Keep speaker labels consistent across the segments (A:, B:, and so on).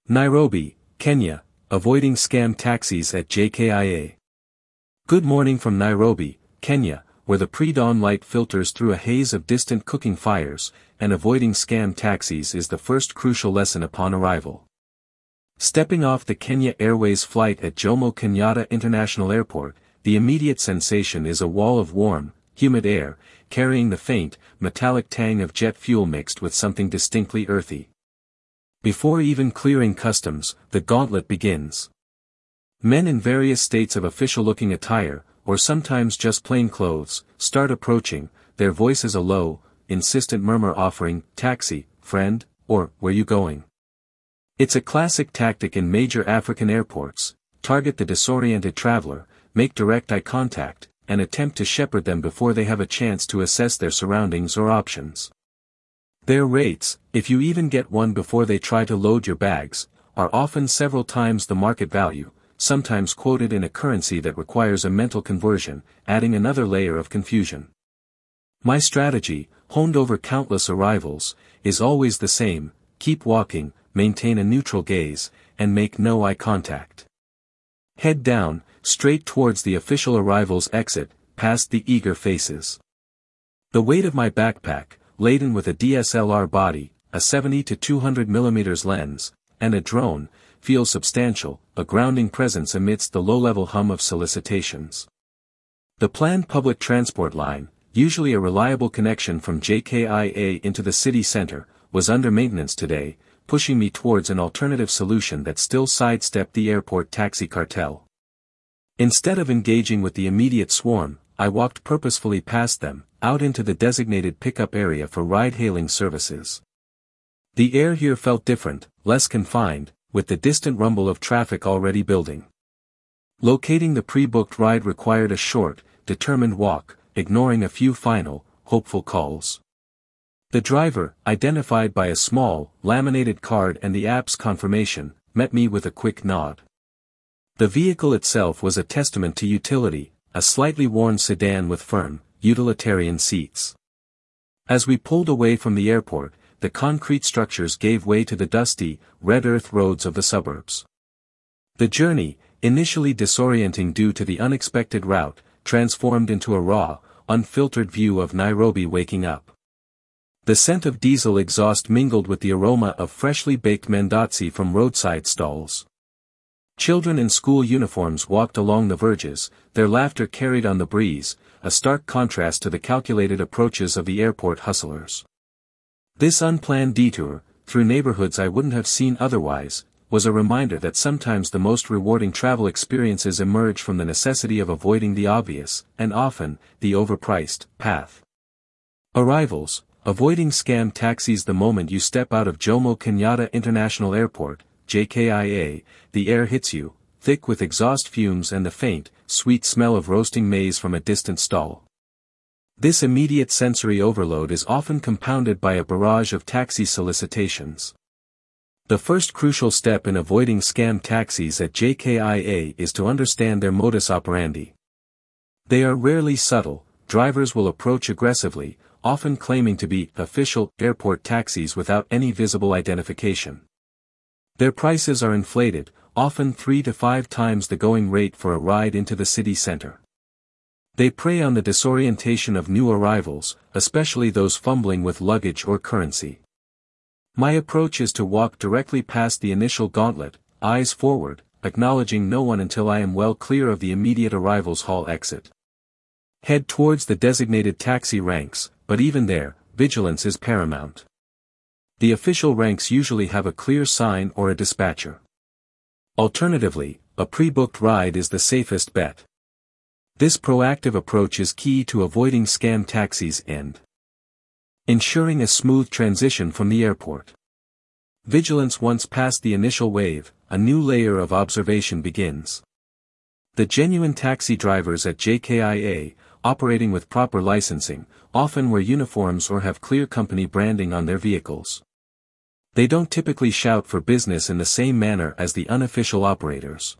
A: Nairobi, Kenya, avoiding scam taxis at JKIA. Good morning from Nairobi, Kenya, where the pre-dawn light filters through a haze of distant cooking fires, and avoiding scam taxis is the first crucial lesson upon arrival. Stepping off the Kenya Airways flight at Jomo Kenyatta International Airport, the immediate sensation is a wall of warm, humid air, carrying the faint, metallic tang of jet fuel mixed with something distinctly earthy. Before even clearing customs, the gauntlet begins. Men in various states of official-looking attire, or sometimes just plain clothes, start approaching, their voices a low, insistent murmur offering, "Taxi, friend," or "Where you going?" It's a classic tactic in major African airports: target the disoriented traveler, make direct eye contact, and attempt to shepherd them before they have a chance to assess their surroundings or options. Their rates, if you even get one before they try to load your bags, are often several times the market value, sometimes quoted in a currency that requires a mental conversion, adding another layer of confusion. My strategy, honed over countless arrivals, is always the same: keep walking, maintain a neutral gaze, and make no eye contact. Head down, straight towards the official arrivals exit, past the eager faces. The weight of my backpack, laden with a DSLR body, a 70 to 200 mm lens, and a drone, feels substantial, a grounding presence amidst the low-level hum of solicitations. The planned public transport line, usually a reliable connection from JKIA into the city center, was under maintenance today, pushing me towards an alternative solution that still sidestepped the airport taxi cartel. Instead of engaging with the immediate swarm, I walked purposefully past them, out into the designated pickup area for ride-hailing services. The air here felt different, less confined, with the distant rumble of traffic already building. Locating the pre-booked ride required a short, determined walk, ignoring a few final, hopeful calls. The driver, identified by a small, laminated card and the app's confirmation, met me with a quick nod. The vehicle itself was a testament to utility, a slightly worn sedan with firm, utilitarian seats. As we pulled away from the airport, the concrete structures gave way to the dusty, red earth roads of the suburbs. The journey, initially disorienting due to the unexpected route, transformed into a raw, unfiltered view of Nairobi waking up. The scent of diesel exhaust mingled with the aroma of freshly baked mandazi from roadside stalls. Children in school uniforms walked along the verges, their laughter carried on the breeze, a stark contrast to the calculated approaches of the airport hustlers. This unplanned detour, through neighborhoods I wouldn't have seen otherwise, was a reminder that sometimes the most rewarding travel experiences emerge from the necessity of avoiding the obvious, and often, the overpriced, path. Arrivals: avoiding scam taxis. The moment you step out of Jomo Kenyatta International Airport, JKIA, the air hits you, thick with exhaust fumes and the faint, sweet smell of roasting maize from a distant stall. This immediate sensory overload is often compounded by a barrage of taxi solicitations. The first crucial step in avoiding scam taxis at JKIA is to understand their modus operandi. They are rarely subtle. Drivers will approach aggressively, often claiming to be official airport taxis without any visible identification. Their prices are inflated, often 3 to 5 times the going rate for a ride into the city center. They prey on the disorientation of new arrivals, especially those fumbling with luggage or currency. My approach is to walk directly past the initial gauntlet, eyes forward, acknowledging no one until I am well clear of the immediate arrivals hall exit. Head towards the designated taxi ranks, but even there, vigilance is paramount. The official ranks usually have a clear sign or a dispatcher. Alternatively, a pre-booked ride is the safest bet. This proactive approach is key to avoiding scam taxis and ensuring a smooth transition from the airport. Vigilance: once past the initial wave, a new layer of observation begins. The genuine taxi drivers at JKIA, operating with proper licensing, often wear uniforms or have clear company branding on their vehicles. They don't typically shout for business in the same manner as the unofficial operators.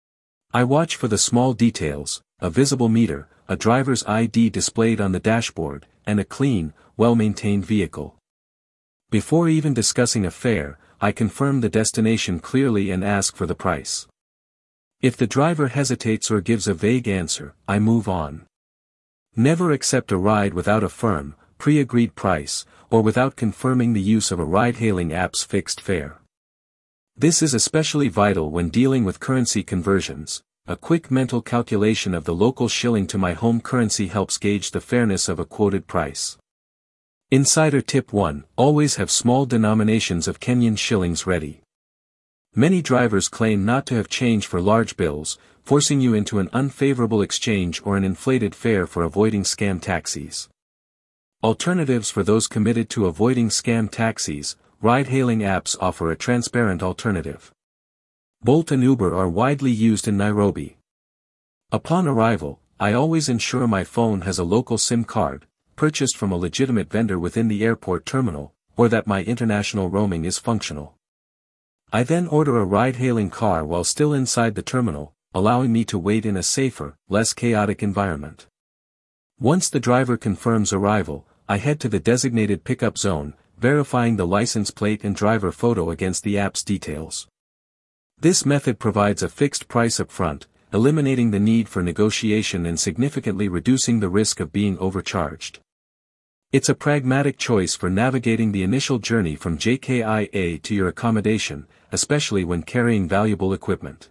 A: I watch for the small details: a visible meter, a driver's ID displayed on the dashboard, and a clean, well-maintained vehicle. Before even discussing a fare, I confirm the destination clearly and ask for the price. If the driver hesitates or gives a vague answer, I move on. Never accept a ride without a firm, pre-agreed price, or without confirming the use of a ride-hailing app's fixed fare. This is especially vital when dealing with currency conversions. A quick mental calculation of the local shilling to my home currency helps gauge the fairness of a quoted price. Insider tip 1: always have small denominations of Kenyan shillings ready. Many drivers claim not to have change for large bills, forcing you into an unfavorable exchange or an inflated fare for avoiding scam taxis. Alternatives: for those committed to avoiding scam taxis, ride-hailing apps offer a transparent alternative. Bolt and Uber are widely used in Nairobi. Upon arrival, I always ensure my phone has a local SIM card, purchased from a legitimate vendor within the airport terminal, or that my international roaming is functional. I then order a ride-hailing car while still inside the terminal, allowing me to wait in a safer, less chaotic environment. Once the driver confirms arrival, I head to the designated pickup zone, verifying the license plate and driver photo against the app's details. This method provides a fixed price up front, eliminating the need for negotiation and significantly reducing the risk of being overcharged. It's a pragmatic choice for navigating the initial journey from JKIA to your accommodation, especially when carrying valuable equipment.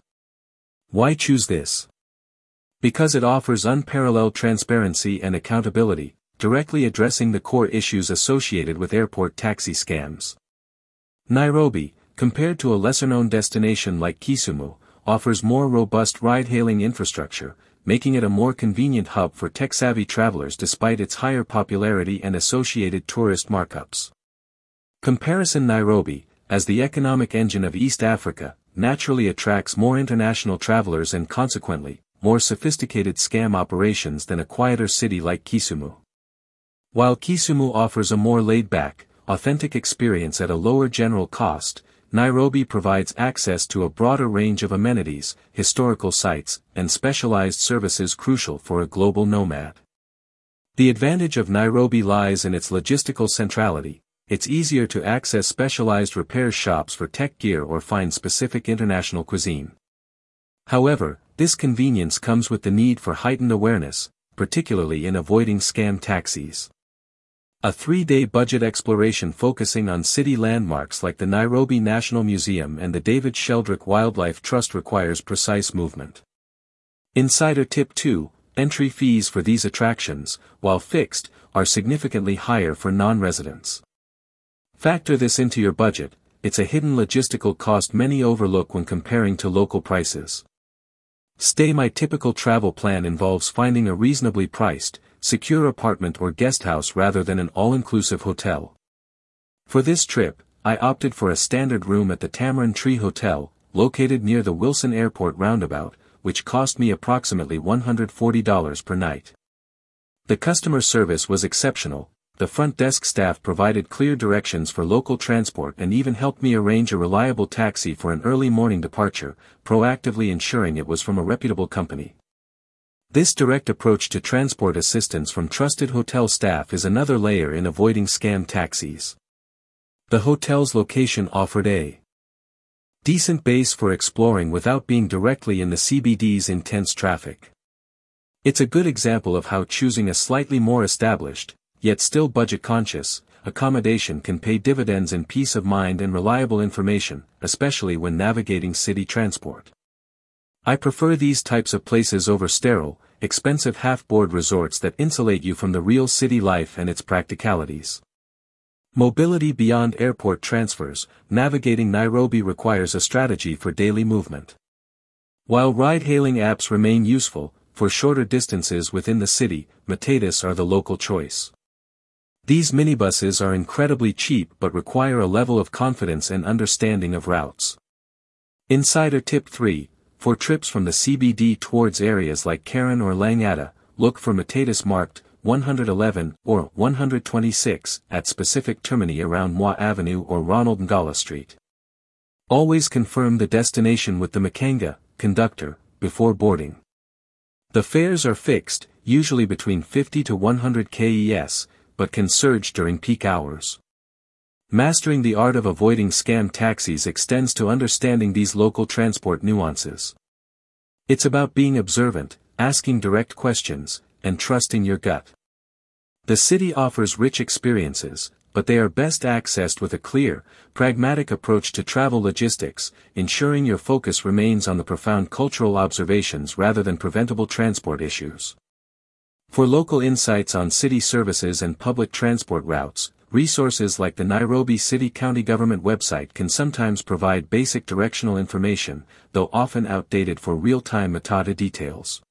A: Why choose this? Because it offers unparalleled transparency and accountability, directly addressing the core issues associated with airport taxi scams. Nairobi, compared to a lesser-known destination like Kisumu, offers more robust ride-hailing infrastructure, making it a more convenient hub for tech-savvy travelers despite its higher popularity and associated tourist markups. Comparison: Nairobi, as the economic engine of East Africa, naturally attracts more international travelers and consequently, more sophisticated scam operations than a quieter city like Kisumu. While Kisumu offers a more laid-back, authentic experience at a lower general cost, Nairobi provides access to a broader range of amenities, historical sites, and specialized services crucial for a global nomad. The advantage of Nairobi lies in its logistical centrality. It's easier to access specialized repair shops for tech gear or find specific international cuisine. However, this convenience comes with the need for heightened awareness, particularly in avoiding scam taxis. A 3-day budget exploration focusing on city landmarks like the Nairobi National Museum and the David Sheldrick Wildlife Trust requires precise movement. Insider tip 2: entry fees for these attractions, while fixed, are significantly higher for non-residents. Factor this into your budget. It's a hidden logistical cost many overlook when comparing to local prices. My typical travel plan involves finding a reasonably priced, secure apartment or guesthouse rather than an all-inclusive hotel. For this trip, I opted for a standard room at the Tamarind Tree Hotel, located near the Wilson Airport roundabout, which cost me approximately $140 per night. The customer service was exceptional. The front desk staff provided clear directions for local transport and even helped me arrange a reliable taxi for an early morning departure, proactively ensuring it was from a reputable company. This direct approach to transport assistance from trusted hotel staff is another layer in avoiding scam taxis. The hotel's location offered a decent base for exploring without being directly in the CBD's intense traffic. It's a good example of how choosing a slightly more established, yet still budget-conscious, accommodation can pay dividends in peace of mind and reliable information, especially when navigating city transport. I prefer these types of places over sterile, expensive half-board resorts that insulate you from the real city life and its practicalities. Mobility beyond airport transfers: navigating Nairobi requires a strategy for daily movement. While ride-hailing apps remain useful, for shorter distances within the city, Matatus are the local choice. These minibuses are incredibly cheap but require a level of confidence and understanding of routes. Insider tip 3: for trips from the CBD towards areas like Karen or Langata, look for Matatus marked 111 or 126 at specific termini around Moi Avenue or Ronald Ngala Street. Always confirm the destination with the Makanga conductor before boarding. The fares are fixed, usually between 50 to 100 KES, but can surge during peak hours. Mastering the art of avoiding scam taxis extends to understanding these local transport nuances. It's about being observant, asking direct questions, and trusting your gut. The city offers rich experiences, but they are best accessed with a clear, pragmatic approach to travel logistics, ensuring your focus remains on the profound cultural observations rather than preventable transport issues. For local insights on city services and public transport routes, resources like the Nairobi City County Government website can sometimes provide basic directional information, though often outdated for real-time Matata details.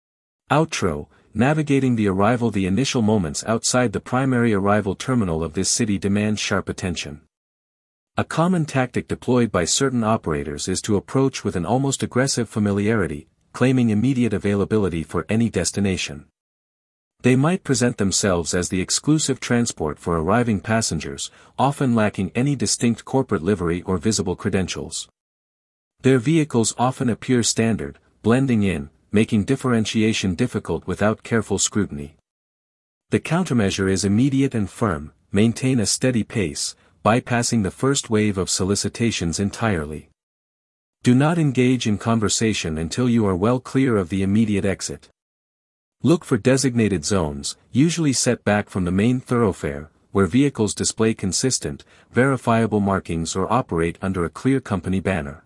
A: Outro: navigating the arrival. The initial moments outside the primary arrival terminal of this city demand sharp attention. A common tactic deployed by certain operators is to approach with an almost aggressive familiarity, claiming immediate availability for any destination. They might present themselves as the exclusive transport for arriving passengers, often lacking any distinct corporate livery or visible credentials. Their vehicles often appear standard, blending in, making differentiation difficult without careful scrutiny. The countermeasure is immediate and firm: maintain a steady pace, bypassing the first wave of solicitations entirely. Do not engage in conversation until you are well clear of the immediate exit. Look for designated zones, usually set back from the main thoroughfare, where vehicles display consistent, verifiable markings or operate under a clear company banner.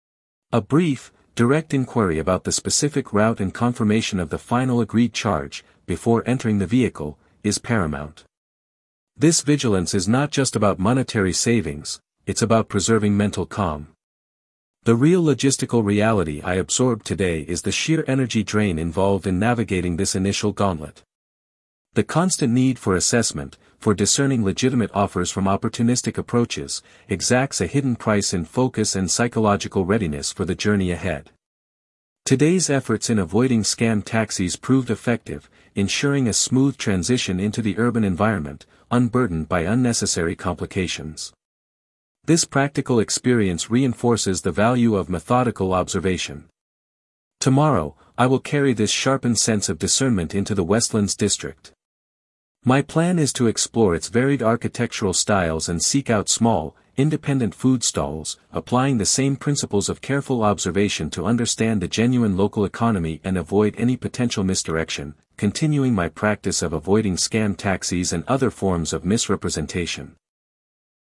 A: A brief, direct inquiry about the specific route and confirmation of the final agreed charge, before entering the vehicle, is paramount. This vigilance is not just about monetary savings, it's about preserving mental calm. The real logistical reality I absorbed today is the sheer energy drain involved in navigating this initial gauntlet. The constant need for assessment, for discerning legitimate offers from opportunistic approaches, exacts a hidden price in focus and psychological readiness for the journey ahead. Today's efforts in avoiding scam taxis proved effective, ensuring a smooth transition into the urban environment, unburdened by unnecessary complications. This practical experience reinforces the value of methodical observation. Tomorrow, I will carry this sharpened sense of discernment into the Westlands district. My plan is to explore its varied architectural styles and seek out small, independent food stalls, applying the same principles of careful observation to understand the genuine local economy and avoid any potential misdirection, continuing my practice of avoiding scam taxis and other forms of misrepresentation.